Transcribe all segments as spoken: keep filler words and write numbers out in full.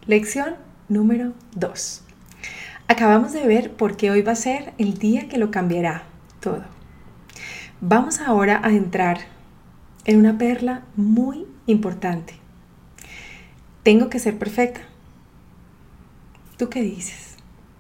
Lección número dos. Acabamos de ver por qué hoy va a ser el día que lo cambiará todo. Vamos ahora a entrar en una perla muy importante. ¿Tengo que ser perfecta? ¿Tú qué dices?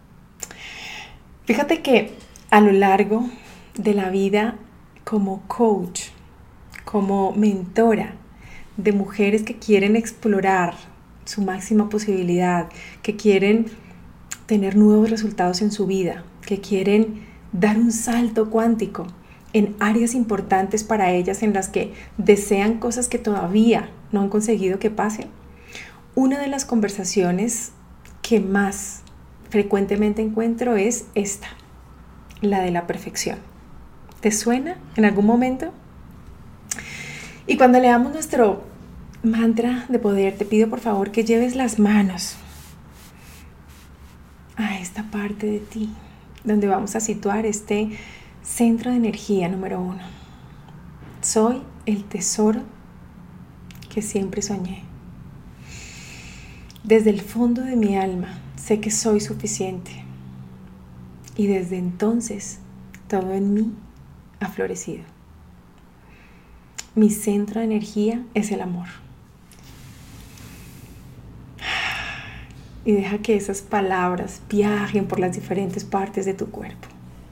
Fíjate que a lo largo de la vida, como coach, como mentora de mujeres que quieren explorar su máxima posibilidad, que quieren tener nuevos resultados en su vida, que quieren dar un salto cuántico en áreas importantes para ellas en las que desean cosas que todavía no han conseguido que pasen. Una de las conversaciones que más frecuentemente encuentro es esta, la de la perfección. ¿Te suena en algún momento? Y cuando leamos nuestro mantra de poder, te pido por favor que lleves las manos a esta parte de ti, donde vamos a situar este centro de energía número uno. Soy el tesoro que siempre soñé. Desde el fondo de mi alma sé que soy suficiente. Y desde entonces todo en mí ha florecido. Mi centro de energía es el amor. Y deja que esas palabras viajen por las diferentes partes de tu cuerpo.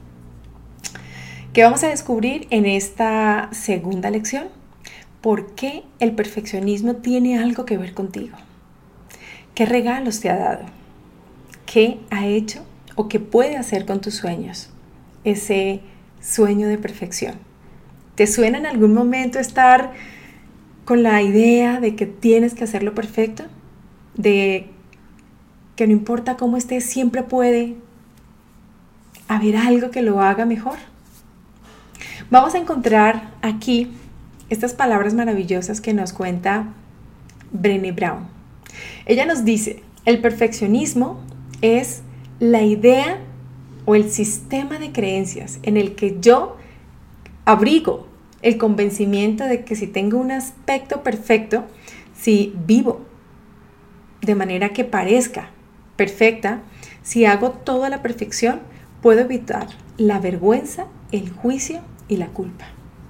¿Qué vamos a descubrir en esta segunda lección? ¿Por qué el perfeccionismo tiene algo que ver contigo? ¿Qué regalos te ha dado? ¿Qué ha hecho o qué puede hacer con tus sueños? Ese sueño de perfección. ¿Te suena en algún momento estar con la idea de que tienes que hacerlo perfecto? De que no importa cómo estés, siempre puede haber algo que lo haga mejor. Vamos a encontrar aquí estas palabras maravillosas que nos cuenta Brené Brown. Ella nos dice, el perfeccionismo es la idea o el sistema de creencias en el que yo abrigo el convencimiento de que si tengo un aspecto perfecto, si vivo de manera que parezca perfecta, si hago toda la perfección, puedo evitar la vergüenza, el juicio y la culpa.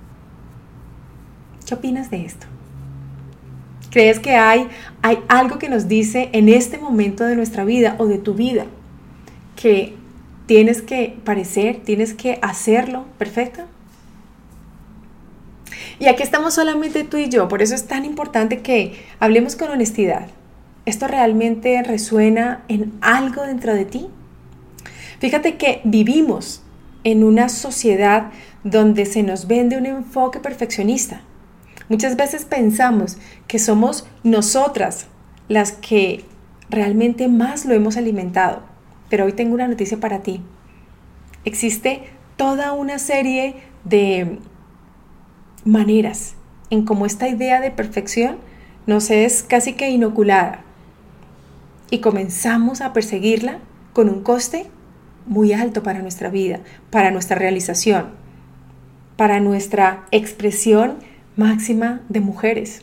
¿Qué opinas de esto? ¿Crees que hay, hay algo que nos dice en este momento de nuestra vida o de tu vida que tienes que parecer, tienes que hacerlo perfecto? Y aquí estamos solamente tú y yo, por eso es tan importante que hablemos con honestidad. ¿Esto realmente resuena en algo dentro de ti? Fíjate que vivimos en una sociedad donde se nos vende un enfoque perfeccionista. Muchas veces pensamos que somos nosotras las que realmente más lo hemos alimentado. Pero hoy tengo una noticia para ti. Existe toda una serie de maneras en cómo esta idea de perfección nos es casi que inoculada. Y comenzamos a perseguirla con un coste muy alto para nuestra vida, para nuestra realización, para nuestra expresión máxima de mujeres.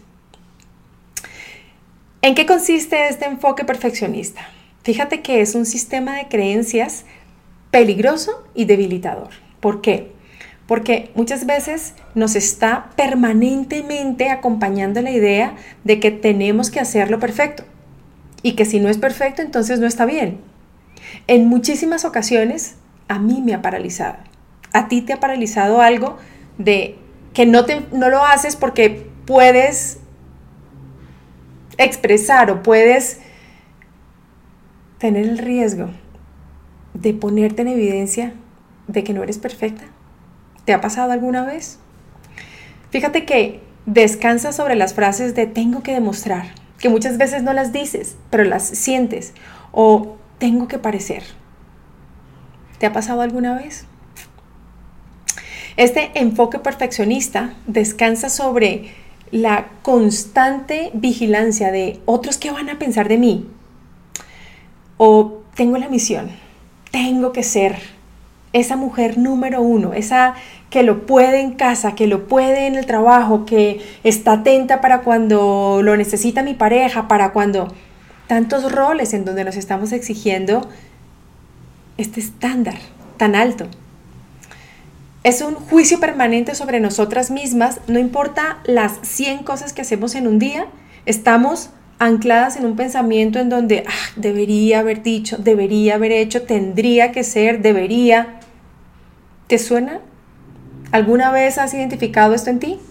¿En qué consiste este enfoque perfeccionista? Fíjate que es un sistema de creencias peligroso y debilitador. ¿Por qué? Porque muchas veces nos está permanentemente acompañando la idea de que tenemos que hacerlo perfecto. Y que si no es perfecto, entonces no está bien. En muchísimas ocasiones, a mí me ha paralizado. A ti te ha paralizado algo de que no, te, no lo haces porque puedes expresar o puedes tener el riesgo de ponerte en evidencia de que no eres perfecta. ¿Te ha pasado alguna vez? Fíjate que descansa sobre las frases de tengo que demostrar, que muchas veces no las dices, pero las sientes, o tengo que parecer. ¿Te ha pasado alguna vez? Este enfoque perfeccionista descansa sobre la constante vigilancia de otros que van a pensar de mí. O tengo la misión, tengo que ser esa mujer número uno, esa que lo puede en casa, que lo puede en el trabajo, que está atenta para cuando lo necesita mi pareja, para cuando... tantos roles en donde nos estamos exigiendo este estándar tan alto. Es un juicio permanente sobre nosotras mismas, no importa las cien cosas que hacemos en un día, estamos ancladas en un pensamiento en donde ah, debería haber dicho, debería haber hecho, tendría que ser, debería. ¿Te suena? ¿Alguna vez has identificado esto en ti?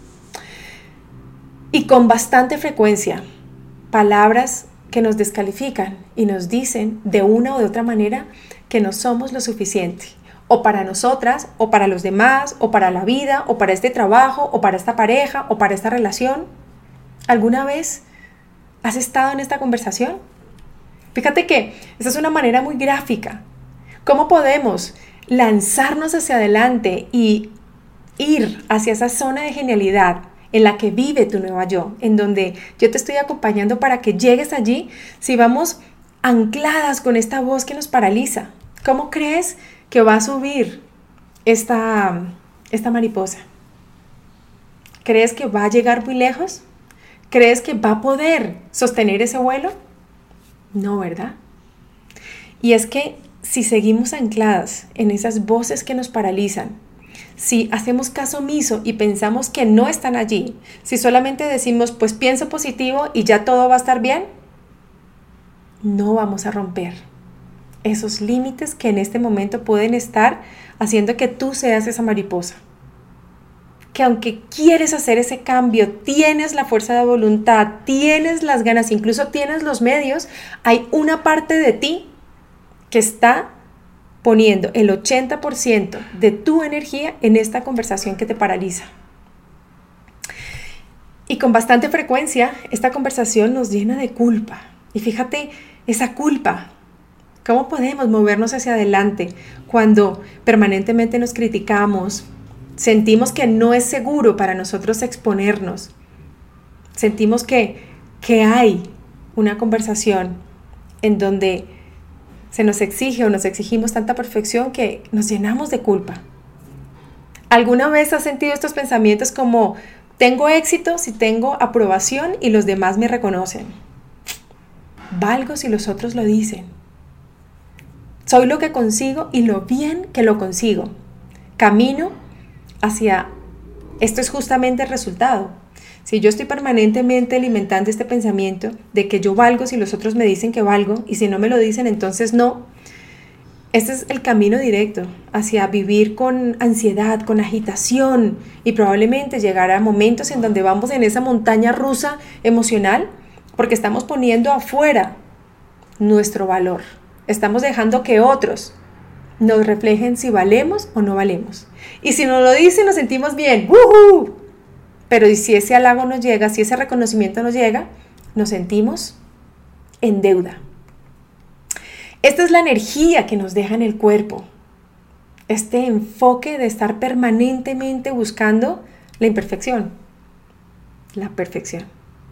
Y con bastante frecuencia, palabras que nos descalifican y nos dicen de una o de otra manera que no somos lo suficiente, o para nosotras, o para los demás, o para la vida, o para este trabajo, o para esta pareja, o para esta relación. ¿Alguna vez has estado en esta conversación? Fíjate que esta es una manera muy gráfica. ¿Cómo podemos lanzarnos hacia adelante y ir hacia esa zona de genialidad en la que vive tu nueva yo, en donde yo te estoy acompañando para que llegues allí, si vamos ancladas con esta voz que nos paraliza? ¿Cómo crees que va a subir esta, esta mariposa? ¿Crees que va a llegar muy lejos? ¿Crees que va a poder sostener ese vuelo? No, ¿verdad? Y es que si seguimos ancladas en esas voces que nos paralizan, si hacemos caso omiso y pensamos que no están allí, si solamente decimos, pues pienso positivo y ya todo va a estar bien, no vamos a romper esos límites que en este momento pueden estar haciendo que tú seas esa mariposa. Que aunque quieres hacer ese cambio, tienes la fuerza de voluntad, tienes las ganas, incluso tienes los medios, hay una parte de ti que está poniendo el ochenta por ciento de tu energía en esta conversación que te paraliza. Y con bastante frecuencia, esta conversación nos llena de culpa. Y fíjate, esa culpa, ¿cómo podemos movernos hacia adelante cuando permanentemente nos criticamos? Sentimos que no es seguro para nosotros exponernos. Sentimos que, que hay una conversación en donde se nos exige o nos exigimos tanta perfección que nos llenamos de culpa. ¿Alguna vez has sentido estos pensamientos como tengo éxito si tengo aprobación y los demás me reconocen? Valgo si los otros lo dicen. Soy lo que consigo y lo bien que lo consigo. Camino hacia esto es justamente el resultado. Si yo estoy permanentemente alimentando este pensamiento de que yo valgo si los otros me dicen que valgo y si no me lo dicen entonces no, este es el camino directo hacia vivir con ansiedad, con agitación y probablemente llegar a momentos en donde vamos en esa montaña rusa emocional porque estamos poniendo afuera nuestro valor. Estamos dejando que otros nos reflejen si valemos o no valemos. Y si nos lo dicen nos sentimos bien. ¡Woohoo! Pero si ese halago nos llega, si ese reconocimiento nos llega, nos sentimos en deuda. Esta es la energía que nos deja en el cuerpo. Este enfoque de estar permanentemente buscando la imperfección. La perfección.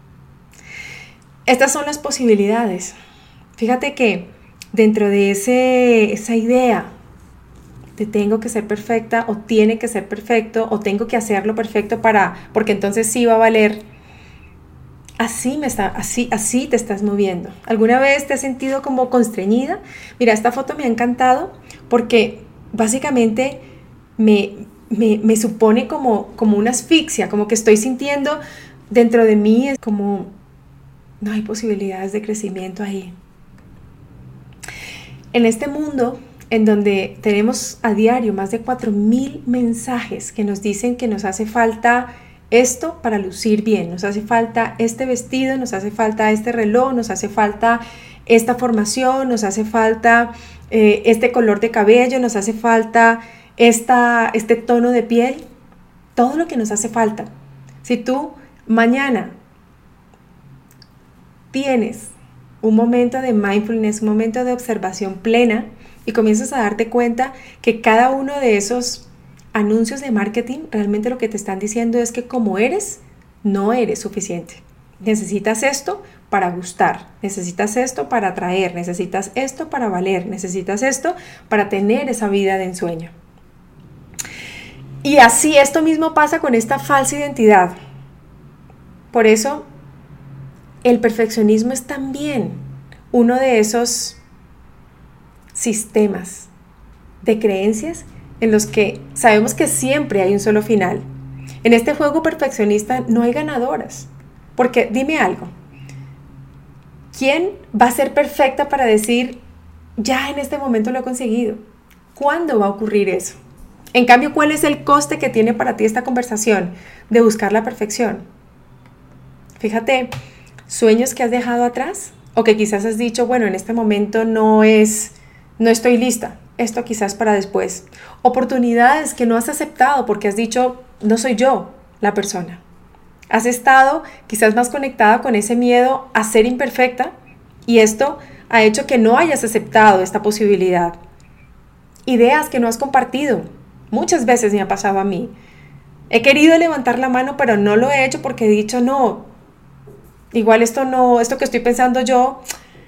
Estas son las posibilidades. Fíjate que dentro de ese, esa idea de tengo que ser perfecta o tiene que ser perfecto o tengo que hacerlo perfecto para, porque entonces sí va a valer. Así, me está, así, así te estás moviendo. ¿Alguna vez te has sentido como constreñida? Mira, esta foto me ha encantado porque básicamente me, me, me supone como, como una asfixia, como que estoy sintiendo dentro de mí, es como no hay posibilidades de crecimiento ahí. En este mundo en donde tenemos a diario más de cuatro mil mensajes que nos dicen que nos hace falta esto para lucir bien, nos hace falta este vestido, nos hace falta este reloj, nos hace falta esta formación, nos hace falta eh, este color de cabello, nos hace falta esta, este tono de piel, todo lo que nos hace falta. Si tú mañana tienes un momento de mindfulness, un momento de observación plena y comienzas a darte cuenta que cada uno de esos anuncios de marketing realmente lo que te están diciendo es que como eres, no eres suficiente. Necesitas esto para gustar, necesitas esto para atraer, necesitas esto para valer, necesitas esto para tener esa vida de ensueño. Y así esto mismo pasa con esta falsa identidad. Por eso el perfeccionismo es también uno de esos sistemas de creencias en los que sabemos que siempre hay un solo final. En este juego perfeccionista no hay ganadoras. Porque dime algo, ¿quién va a ser perfecta para decir, ya en este momento lo he conseguido? ¿Cuándo va a ocurrir eso? En cambio, ¿cuál es el coste que tiene para ti esta conversación de buscar la perfección? Fíjate, sueños que has dejado atrás o que quizás has dicho, bueno, en este momento no es, no estoy lista, esto quizás para después. Oportunidades que no has aceptado porque has dicho, no soy yo la persona. Has estado quizás más conectada con ese miedo a ser imperfecta y esto ha hecho que no hayas aceptado esta posibilidad. Ideas que no has compartido. Muchas veces me ha pasado a mí. He querido levantar la mano, pero no lo he hecho porque he dicho, no, igual esto no, esto que estoy pensando yo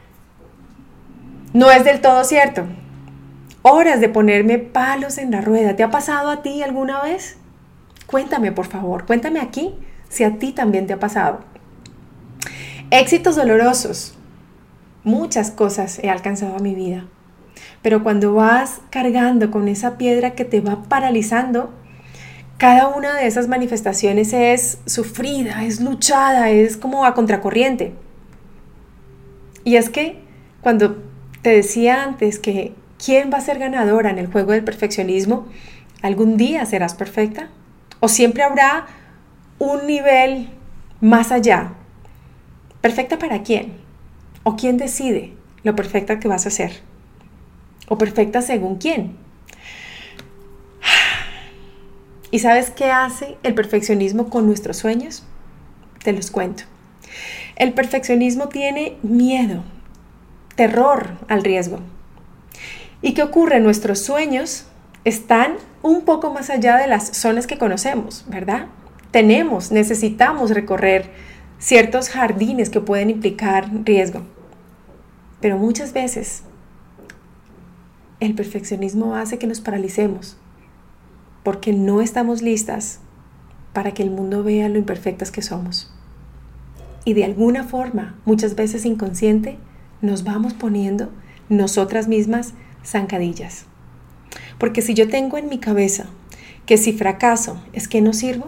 no es del todo cierto. Horas de ponerme palos en la rueda. ¿Te ha pasado a ti alguna vez? Cuéntame, por favor, cuéntame aquí si a ti también te ha pasado. Éxitos dolorosos. Muchas cosas he alcanzado en mi vida. Pero cuando vas cargando con esa piedra que te va paralizando, cada una de esas manifestaciones es sufrida, es luchada, es como a contracorriente. Y es que cuando te decía antes que quién va a ser ganadora en el juego del perfeccionismo, ¿algún día serás perfecta? ¿O siempre habrá un nivel más allá? ¿Perfecta para quién? ¿O quién decide lo perfecta que vas a ser? ¿O perfecta según quién? ¿Y sabes qué hace el perfeccionismo con nuestros sueños? Te los cuento. El perfeccionismo tiene miedo, terror al riesgo. ¿Y qué ocurre? Nuestros sueños están un poco más allá de las zonas que conocemos, ¿verdad? Tenemos, necesitamos recorrer ciertos jardines que pueden implicar riesgo. Pero muchas veces el perfeccionismo hace que nos paralicemos porque no estamos listas para que el mundo vea lo imperfectas que somos. Y de alguna forma, muchas veces inconsciente, nos vamos poniendo nosotras mismas zancadillas. Porque si yo tengo en mi cabeza que si fracaso es que no sirvo,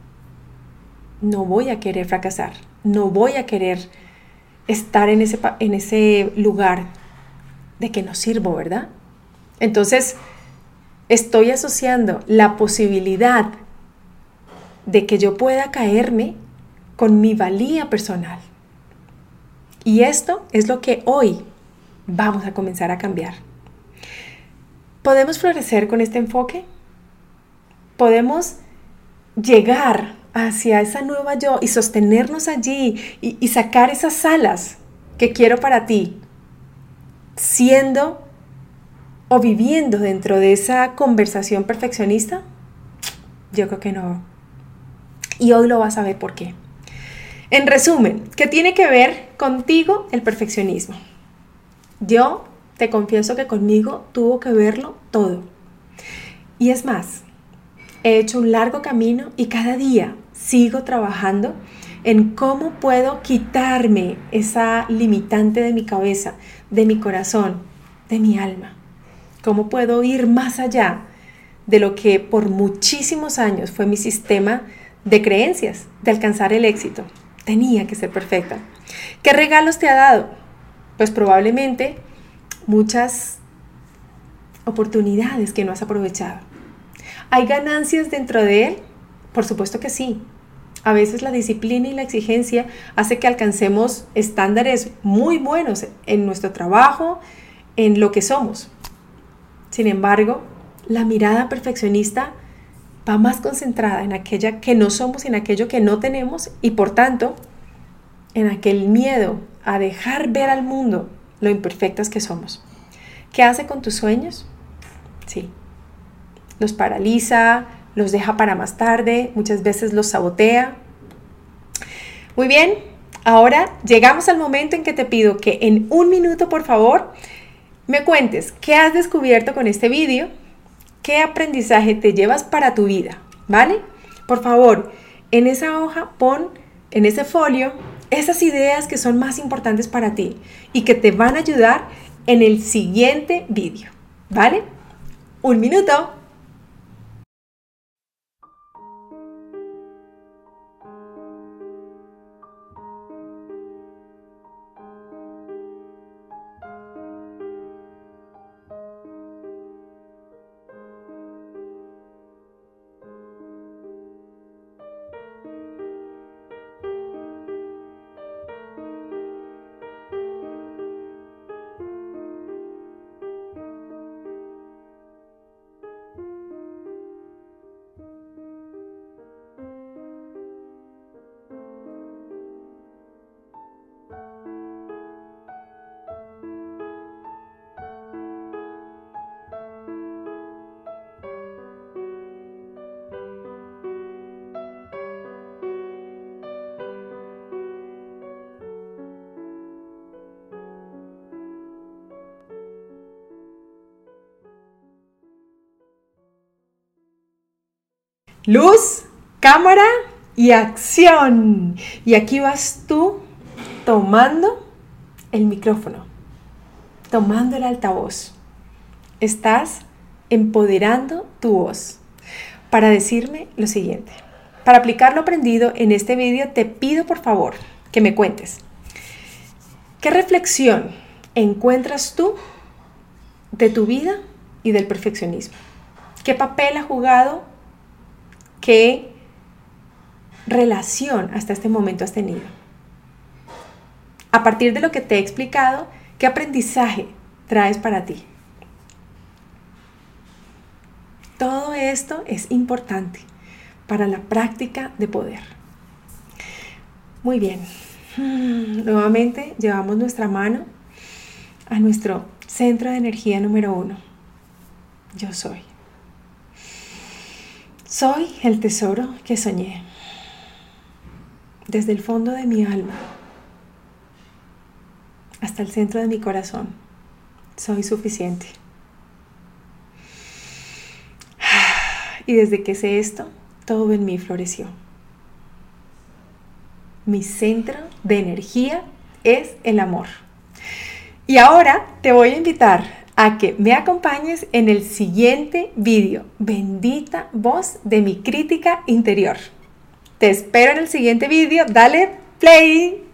no voy a querer fracasar, no voy a querer estar en ese, en ese lugar de que no sirvo, ¿verdad? Entonces, estoy asociando la posibilidad de que yo pueda caerme con mi valía personal. Y esto es lo que hoy vamos a comenzar a cambiar. ¿Podemos florecer con este enfoque? ¿Podemos llegar hacia esa nueva yo y sostenernos allí y, y sacar esas alas que quiero para ti, siendo o viviendo dentro de esa conversación perfeccionista? Yo creo que no. Y hoy lo vas a ver por qué. En resumen, ¿qué tiene que ver contigo el perfeccionismo? Yo te confieso que conmigo tuvo que verlo todo. Y es más, he hecho un largo camino y cada día sigo trabajando en cómo puedo quitarme esa limitante de mi cabeza, de mi corazón, de mi alma. Cómo puedo ir más allá de lo que por muchísimos años fue mi sistema de creencias, de alcanzar el éxito. Tenía que ser perfecta. ¿Qué regalos te ha dado? Pues probablemente muchas oportunidades que no has aprovechado. ¿Hay ganancias dentro de él? Por supuesto que sí. A veces la disciplina y la exigencia hace que alcancemos estándares muy buenos en nuestro trabajo, en lo que somos. Sin embargo, la mirada perfeccionista va más concentrada en aquella que no somos y en aquello que no tenemos y por tanto en aquel miedo a dejar ver al mundo lo imperfectas que somos. ¿Qué hace con tus sueños? Sí, los paraliza, los deja para más tarde, muchas veces los sabotea. Muy bien, ahora llegamos al momento en que te pido que en un minuto, por favor, me cuentes qué has descubierto con este vídeo, qué aprendizaje te llevas para tu vida, ¿vale? Por favor, en esa hoja pon, en ese folio, esas ideas que son más importantes para ti y que te van a ayudar en el siguiente vídeo, ¿vale? Un minuto. Luz, cámara y acción. Y aquí vas tú tomando el micrófono, tomando el altavoz. Estás empoderando tu voz para decirme lo siguiente. Para aplicar lo aprendido en este vídeo, te pido por favor que me cuentes ¿qué reflexión encuentras tú de tu vida y del perfeccionismo? ¿Qué papel ha jugado? ¿Qué relación hasta este momento has tenido? A partir de lo que te he explicado, ¿qué aprendizaje traes para ti? Todo esto es importante para la práctica de poder. Muy bien. Nuevamente llevamos nuestra mano a nuestro centro de energía número uno. Yo soy. Soy el tesoro que soñé. Desde el fondo de mi alma hasta el centro de mi corazón, soy suficiente. Y desde que sé esto, todo en mí floreció. Mi centro de energía es el amor. Y ahora te voy a invitar a que me acompañes en el siguiente vídeo. Bendita voz de mi crítica interior. Te espero en el siguiente vídeo. Dale play.